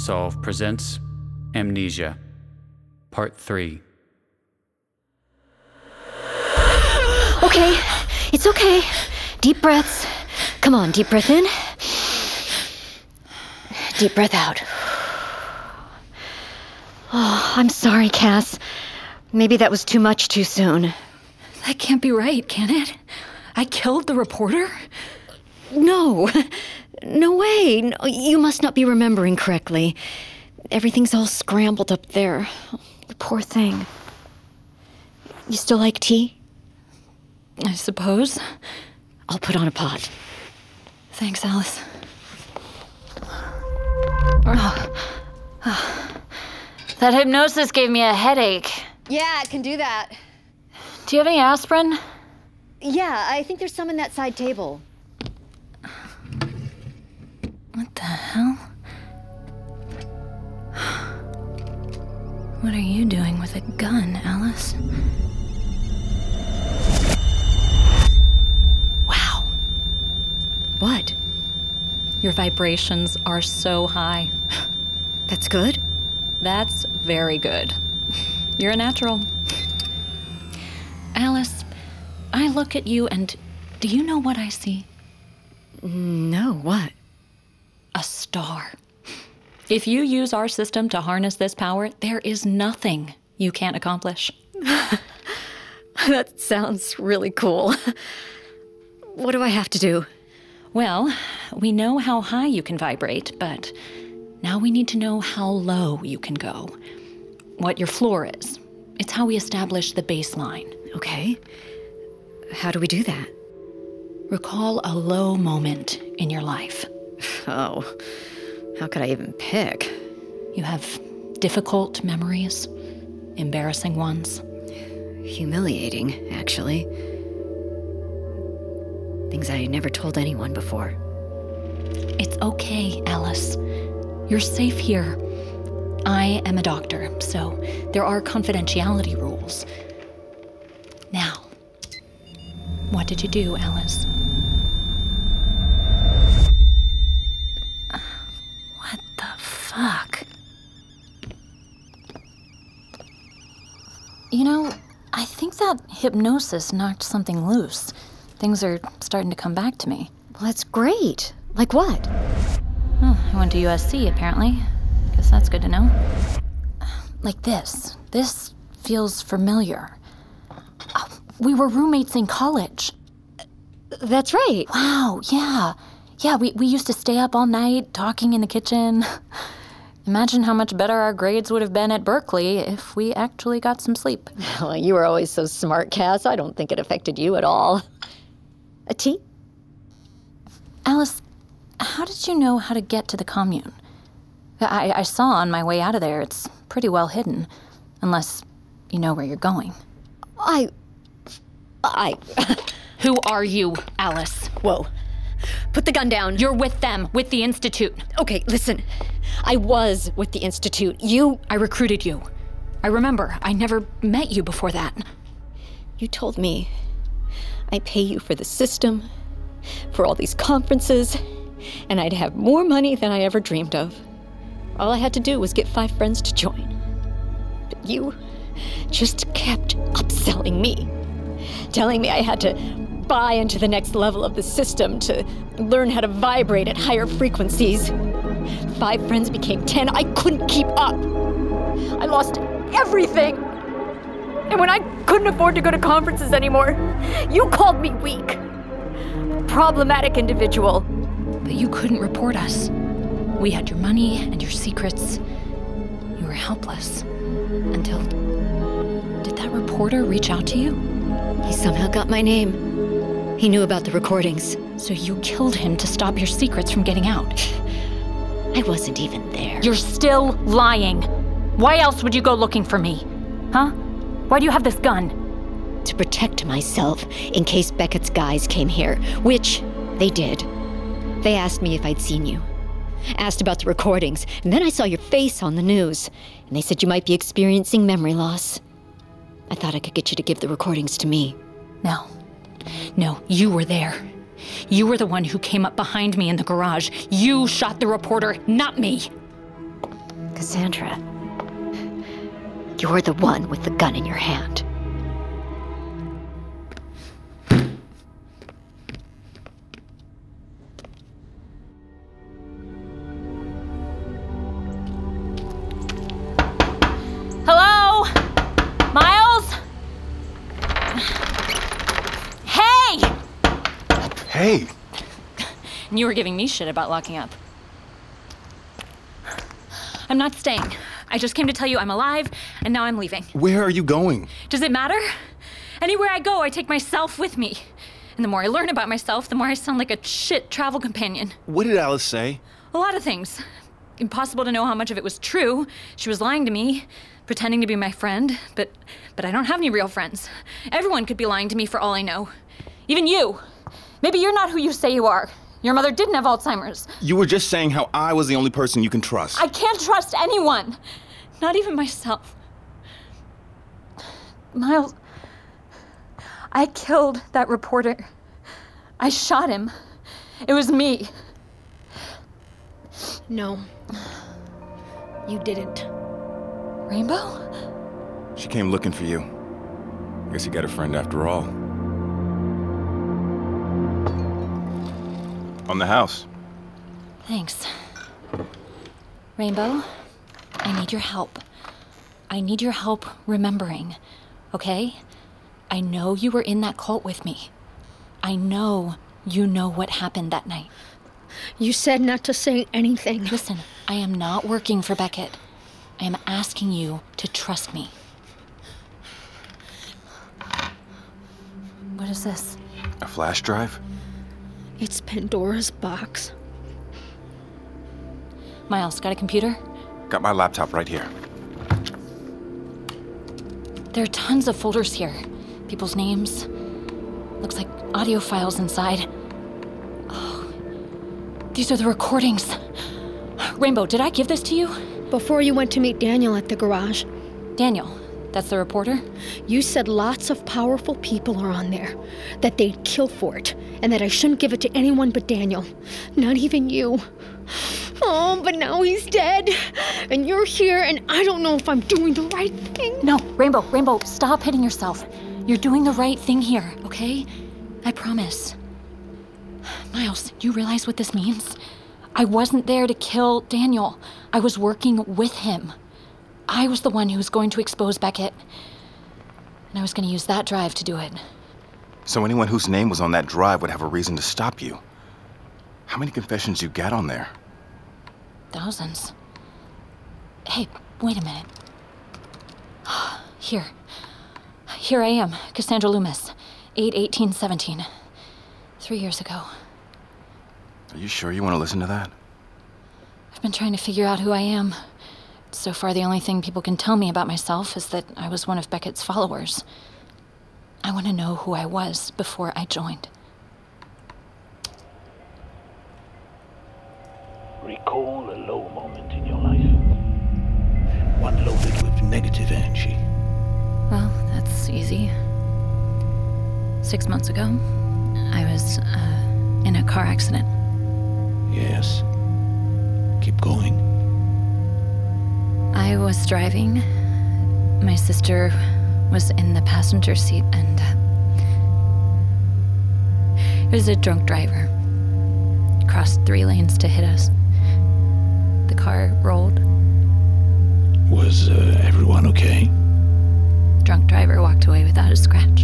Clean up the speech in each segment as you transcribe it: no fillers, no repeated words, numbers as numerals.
Unsolved presents Amnesia, Part 3. Okay, it's okay. Deep breaths. Come on, deep breath in. Deep breath out. Oh, I'm sorry, Cass. Maybe that was too much too soon. That can't be right, can it? I killed the reporter? No. No way. No, you must not be remembering correctly. Everything's all scrambled up there. The poor thing. You still like tea? I suppose. I'll put on a pot. Thanks, Alice. That hypnosis gave me a headache. Yeah, it can do that. Do you have any aspirin? Yeah, I think there's some in that side table. What the hell? What are you doing with a gun, Alice? Wow. What? Your vibrations are so high. That's good? That's very good. You're a natural. Alice, I look at you and do you know what I see? No, what? A star. If you use our system to harness this power, there is nothing you can't accomplish. That sounds really cool. What do I have to do? Well, we know how high you can vibrate, but now we need to know how low you can go. What your floor is. It's how we establish the baseline. Okay. How do we do that? Recall a low moment in your life. Oh, how could I even pick? You have difficult memories, embarrassing ones. Humiliating, actually. Things I never told anyone before. It's okay, Alice. You're safe here. I am a doctor, so there are confidentiality rules. Now, what did you do, Alice? What the fuck? You know, I think that hypnosis knocked something loose. Things are starting to come back to me. Well, that's great. Like what? Oh, I went to USC, apparently. Guess that's good to know. Like this. This feels familiar. Oh, we were roommates in college. That's right. Wow, yeah. Yeah, we used to stay up all night talking in the kitchen. Imagine how much better our grades would have been at Berkeley if we actually got some sleep. Well, you were always so smart, Cass. I don't think it affected you at all. A tea? Alice, how did you know how to get to the commune? I saw on my way out of there, it's pretty well hidden. Unless you know where you're going. I... Who are you, Alice? Whoa. Put the gun down. You're with them, with the Institute. Okay, listen. I was with the Institute. I recruited you. I remember. I never met you before that. You told me I pay you for the system, for all these conferences, and I'd have more money than I ever dreamed of. All I had to do was get 5 friends to join. But you just kept upselling me, telling me I had to buy into the next level of the system to learn how to vibrate at higher frequencies. 5 friends became 10. I couldn't keep up. I lost everything. And when I couldn't afford to go to conferences anymore, you called me weak. Problematic individual. But you couldn't report us. We had your money and your secrets. You were helpless. Until... Did that reporter reach out to you? He somehow got my name. He knew about the recordings. So you killed him to stop your secrets from getting out. I wasn't even there. You're still lying. Why else would you go looking for me? Huh? Why do you have this gun? To protect myself in case Beckett's guys came here, which they did. They asked me if I'd seen you. Asked about the recordings, and then I saw your face on the news, and they said you might be experiencing memory loss. I thought I could get you to give the recordings to me. No, you were there. You were the one who came up behind me in the garage. You shot the reporter, not me. Cassandra, you're the one with the gun in your hand. Hello? Miles? Hey! Hey! And you were giving me shit about locking up. I'm not staying. I just came to tell you I'm alive, and now I'm leaving. Where are you going? Does it matter? Anywhere I go, I take myself with me. And the more I learn about myself, the more I sound like a shit travel companion. What did Alice say? A lot of things. Impossible to know how much of it was true. She was lying to me, pretending to be my friend, but I don't have any real friends. Everyone could be lying to me for all I know. Even you. Maybe you're not who you say you are. Your mother didn't have Alzheimer's. You were just saying how I was the only person you can trust. I can't trust anyone. Not even myself. Miles, I killed that reporter. I shot him. It was me. No. You didn't. Rainbow? She came looking for you. Guess you got a friend after all. On the house. Thanks. Rainbow, I need your help. I need your help remembering, okay? I know you were in that cult with me. I know you know what happened that night. You said not to say anything. Listen, I am not working for Beckett. I am asking you to trust me. What is this? A flash drive? It's Pandora's box. Miles, got a computer? Got my laptop right here. There are tons of folders here. People's names. Looks like audio files inside. Oh, these are the recordings. Rainbow, did I give this to you? Before you went to meet Daniel at the garage, Daniel, that's the reporter? you said lots of powerful people are on there, that they'd kill for it, and that I shouldn't give it to anyone but Daniel. Not even you. Oh, but now he's dead, and you're here, and I don't know if I'm doing the right thing. No, Rainbow, stop hitting yourself. You're doing the right thing here, okay? I promise. Miles, do you realize what this means? I wasn't there to kill Daniel. I was working with him. I was the one who was going to expose Beckett. And I was going to use that drive to do it. So anyone whose name was on that drive would have a reason to stop you. How many confessions you got on there? Thousands. Hey, wait a minute. Here I am, Cassandra Loomis, 8/18/17. 3 years ago. Are you sure you want to listen to that? I've been trying to figure out who I am. So far, the only thing people can tell me about myself is that I was one of Beckett's followers. I want to know who I was before I joined. Recall a low moment in your life. One loaded with negative energy. Well, that's easy. 6 months ago, I was in a car accident. Yes. Keep going. I was driving. My sister was in the passenger seat, and it was a drunk driver. Crossed 3 lanes to hit us. The car rolled. Was everyone okay? Drunk driver walked away without a scratch.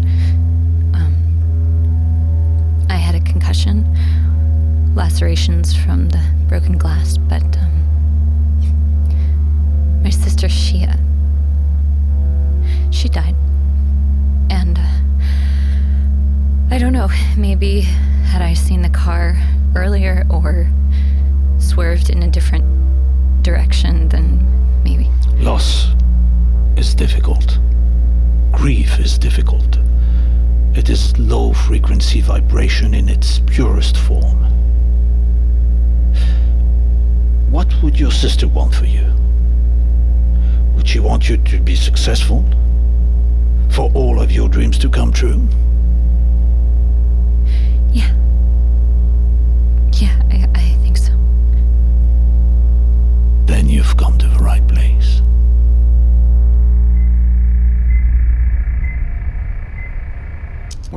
I had a concussion, lacerations from the broken glass, but my sister, she died. And I don't know, maybe had I seen the car earlier or swerved in a different direction, then maybe. Loss is difficult. Grief is difficult. It is low-frequency vibration in its purest form. What would your sister want for you? Would she want you to be successful? For all of your dreams to come true? Yeah. Yeah, I think so. Then you've come to the right place.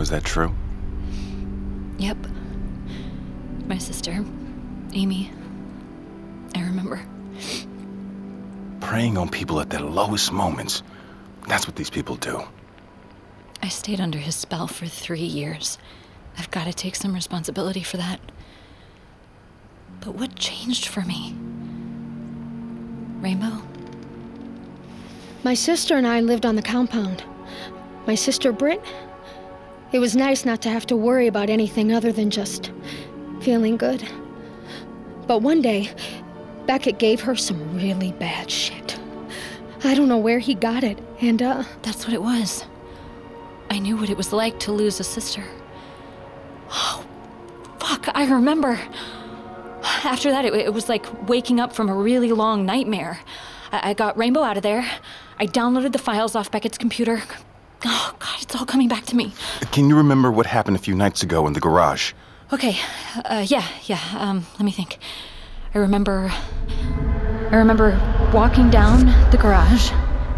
Was that true? Yep. My sister, Amy. I remember. Preying on people at their lowest moments. That's what these people do. I stayed under his spell for 3 years. I've got to take some responsibility for that. But what changed for me? Rainbow? My sister and I lived on the compound. My sister Britt, it was nice not to have to worry about anything other than just feeling good. But one day, Beckett gave her some really bad shit. I don't know where he got it, and That's what it was. I knew what it was like to lose a sister. Oh, fuck, I remember. After that, it was like waking up from a really long nightmare. I got Rainbow out of there. I downloaded the files off Beckett's computer. Oh, God, it's all coming back to me. Can you remember what happened a few nights ago in the garage? Okay, yeah, let me think. I remember walking down the garage.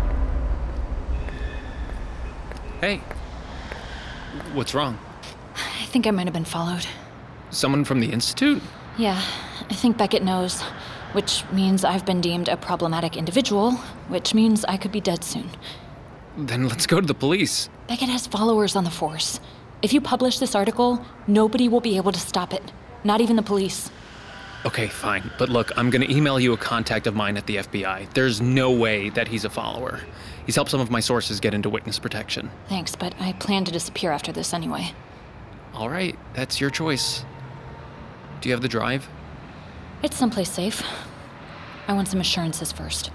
Hey, what's wrong? I think I might have been followed. Someone from the Institute? Yeah, I think Beckett knows, which means I've been deemed a problematic individual, which means I could be dead soon. Then let's go to the police. Beckett has followers on the force. If you publish this article, nobody will be able to stop it. Not even the police. Okay, fine. But look, I'm gonna email you a contact of mine at the FBI. There's no way that he's a follower. He's helped some of my sources get into witness protection. Thanks, but I plan to disappear after this anyway. All right, that's your choice. Do you have the drive? It's someplace safe. I want some assurances first.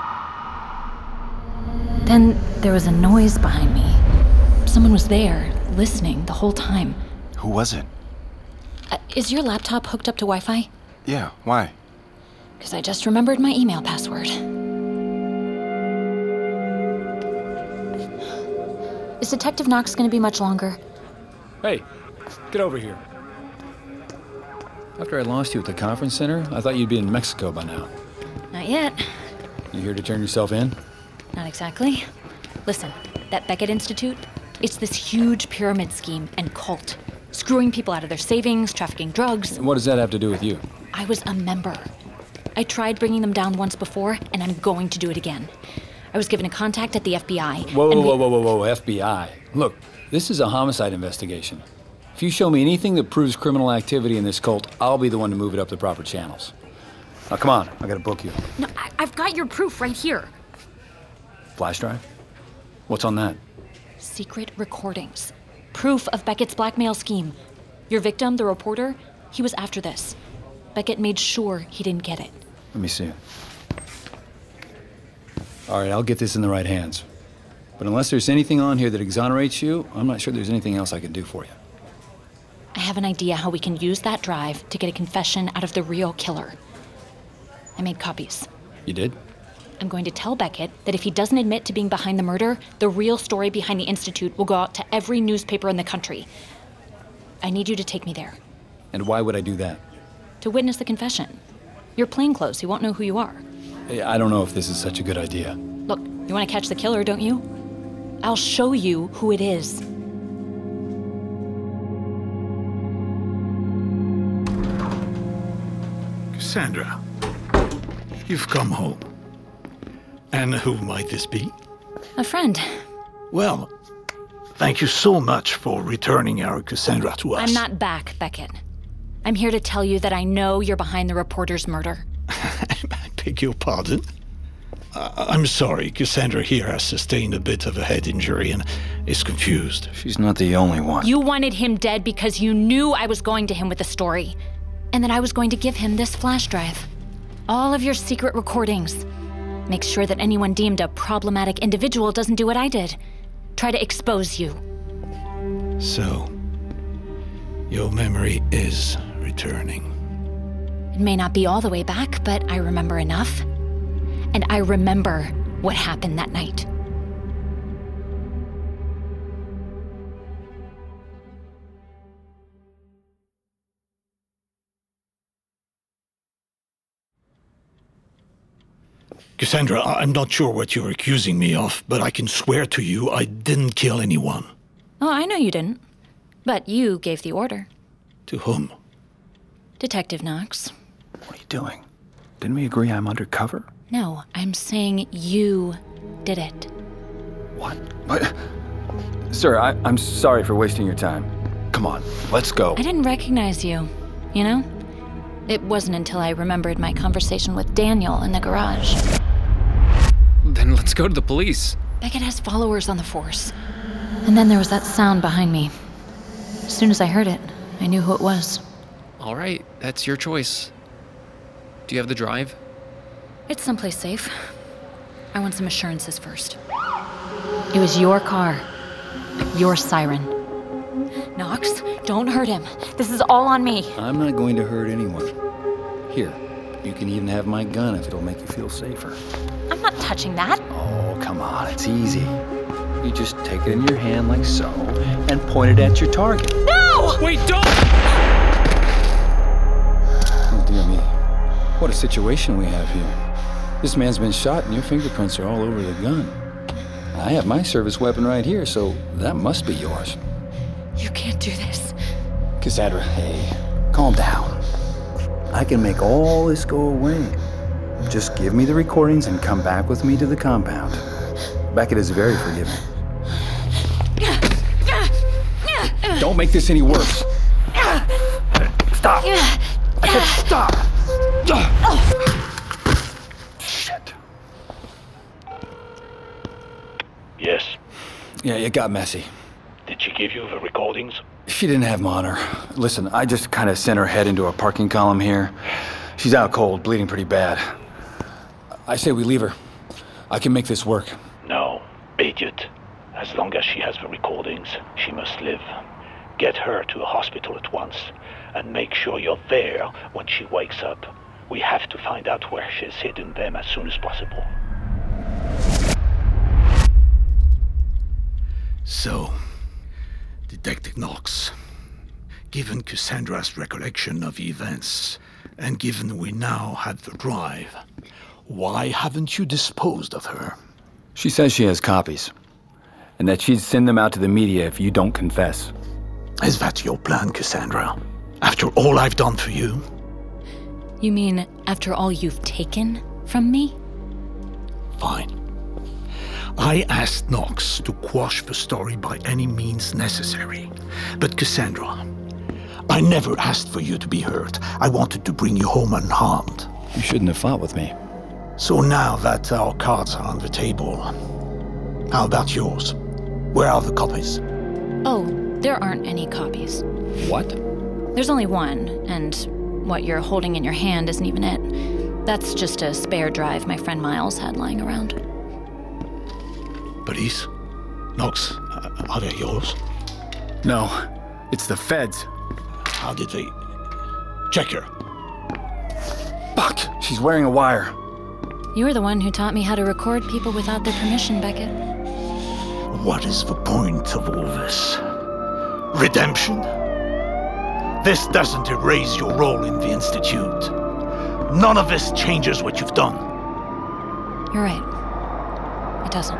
Then there was a noise behind me. Someone was there, listening the whole time. Who was it? Is your laptop hooked up to Wi-Fi? Yeah, why? Because I just remembered my email password. Is Detective Knox going to be much longer? Hey, get over here. After I lost you at the conference center, I thought you'd be in Mexico by now. Not yet. You here to turn yourself in? Not exactly. Listen, that Beckett Institute, it's this huge pyramid scheme and cult. Screwing people out of their savings, trafficking drugs. And what does that have to do with you? I was a member. I tried bringing them down once before, and I'm going to do it again. I was given a contact at the FBI. Whoa, FBI. Look, this is a homicide investigation. If you show me anything that proves criminal activity in this cult, I'll be the one to move it up the proper channels. Now, come on, I gotta book you. No, I've got your proof right here. Flash drive? What's on that? Secret recordings. Proof of Beckett's blackmail scheme. Your victim, the reporter, he was after this. Beckett made sure he didn't get it. Let me see it. All right, I'll get this in the right hands. But unless there's anything on here that exonerates you, I'm not sure there's anything else I can do for you. I have an idea how we can use that drive to get a confession out of the real killer. I made copies. You did? I'm going to tell Beckett that if he doesn't admit to being behind the murder, the real story behind the Institute will go out to every newspaper in the country. I need you to take me there. And why would I do that? To witness the confession. You're plainclothes, he won't know who you are. I don't know if this is such a good idea. Look, you want to catch the killer, don't you? I'll show you who it is. Cassandra, you've come home. And who might this be? A friend. Well, thank you so much for returning our Cassandra to us. I'm not back, Beckett. I'm here to tell you that I know you're behind the reporter's murder. I beg your pardon? I'm sorry, Cassandra here has sustained a bit of a head injury and is confused. She's not the only one. You wanted him dead because you knew I was going to him with the story. And that I was going to give him this flash drive. All of your secret recordings. Make sure that anyone deemed a problematic individual doesn't do what I did. Try to expose you. So, your memory is returning. It may not be all the way back, but I remember enough. And I remember what happened that night. Cassandra, I'm not sure what you're accusing me of, but I can swear to you I didn't kill anyone. Oh, I know you didn't. But you gave the order. To whom? Detective Knox. What are you doing? Didn't we agree I'm undercover? No, I'm saying you did it. What? Sir, I'm sorry for wasting your time. Come on, let's go. I didn't recognize you, you know? It wasn't until I remembered my conversation with Daniel in the garage. Then let's go to the police. Beckett has followers on the force. And then there was that sound behind me. As soon as I heard it, I knew who it was. All right, that's your choice. Do you have the drive? It's someplace safe. I want some assurances first. It was your car. Your siren. Knox, don't hurt him. This is all on me. I'm not going to hurt anyone. Here, you can even have my gun if it'll make you feel safer. I'm not touching that. Oh, come on, it's easy. You just take it in your hand like so, and point it at your target. No! Wait, don't! Oh, dear me. What a situation we have here. This man's been shot and your fingerprints are all over the gun. I have my service weapon right here, so that must be yours. You can't do this. Cassandra, hey, calm down. I can make all this go away. Just give me the recordings and come back with me to the compound. Beckett is very forgiving. Don't make this any worse. Stop. I said stop. Shit. Yes. Yeah, it got messy. Did she give you the recordings? She didn't have them on her. Listen, I just kind of sent her head into a parking column here. She's out cold, bleeding pretty bad. I say we leave her. I can make this work. No, idiot. As long as she has the recordings, she must live. Get her to a hospital at once, and make sure you're there when she wakes up. We have to find out where she's hidden them as soon as possible. So, Detective Knox, given Cassandra's recollection of events, and given we now have the drive, why haven't you disposed of her? She says she has copies, and that she'd send them out to the media if you don't confess. Is that your plan, Cassandra? After all I've done for you? You mean after all you've taken from me? Fine. I asked Knox to quash the story by any means necessary. But Cassandra, I never asked for you to be hurt. I wanted to bring you home unharmed. You shouldn't have fought with me. So now that our cards are on the table, how about yours? Where are the copies? Oh, there aren't any copies. What? There's only one, and what you're holding in your hand isn't even it. That's just a spare drive my friend Miles had lying around. Police? Knox, are they yours? No, it's the feds. How did they... Check her. Fuck! She's wearing a wire. You were the one who taught me how to record people without their permission, Beckett. What is the point of all this? Redemption? This doesn't erase your role in the Institute. None of this changes what you've done. You're right. It doesn't.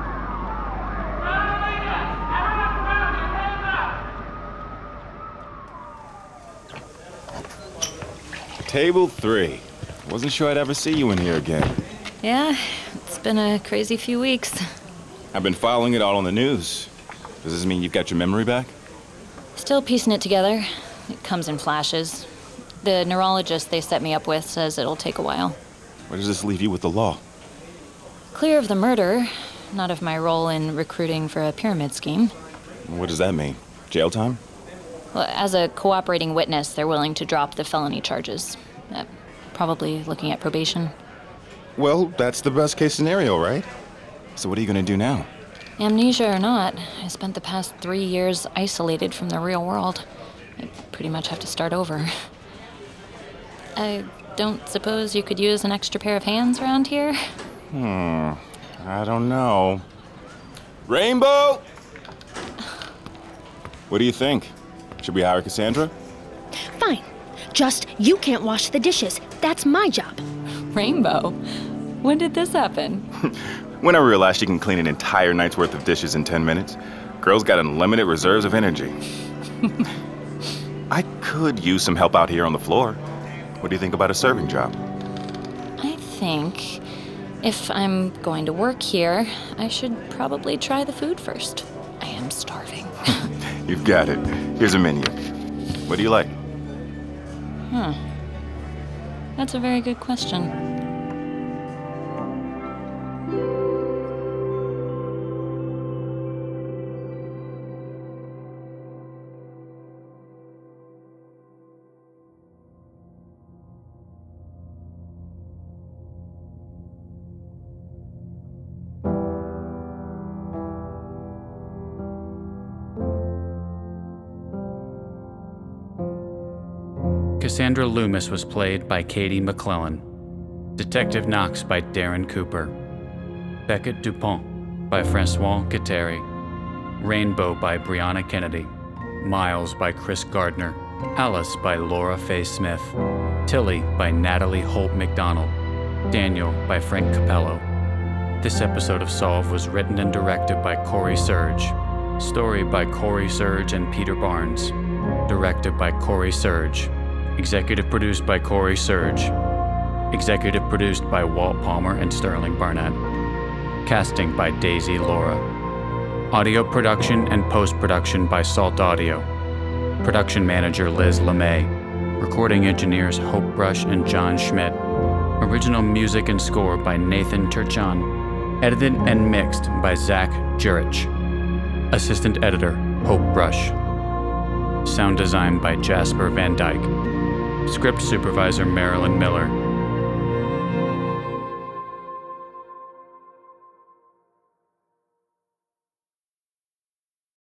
Table 3. Wasn't sure I'd ever see you in here again. Yeah, it's been a crazy few weeks. I've been following it all on the news. Does this mean you've got your memory back? Still piecing it together. It comes in flashes. The neurologist they set me up with says it'll take a while. Where does this leave you with the law? Clear of the murder, not of my role in recruiting for a pyramid scheme. What does that mean? Jail time? Well, as a cooperating witness, they're willing to drop the felony charges. Probably looking at probation. Well, that's the best case scenario, right? So what are you gonna do now? Amnesia or not, I spent the past 3 years isolated from the real world. I pretty much have to start over. I don't suppose you could use an extra pair of hands around here? I don't know. Rainbow! What do you think? Should we hire Cassandra? Fine. Just you can't wash the dishes. That's my job. Rainbow? When did this happen? When I realized she can clean an entire night's worth of dishes in 10 minutes, girl's got unlimited reserves of energy. I could use some help out here on the floor. What do you think about a serving job? I think if I'm going to work here, I should probably try the food first. I am starving. You've got it. Here's a menu. What do you like? That's a very good question. Cassandra Loomis was played by Katie McClellan. Detective Knox by Darren Cooper. Beckett Dupont by Francois Guattari. Rainbow by Brianna Kennedy. Miles by Chris Gardner. Alice by Laura Faye Smith. Tilly by Natalie Holt McDonald. Daniel by Frank Capello. This episode of Solve was written and directed by Corey Surge. Story by Corey Surge and Peter Barnes. Directed by Corey Surge. Executive produced by Corey Surge. Executive produced by Walt Palmer and Sterling Barnett. Casting by Daisy Laura. Audio production and post-production by Salt Audio. Production manager Liz LeMay. Recording engineers Hope Brush and John Schmidt. Original music and score by Nathan Turchan. Edited and mixed by Zach Jurich. Assistant editor Hope Brush. Sound design by Jasper Van Dyke. Script supervisor Marilyn Miller.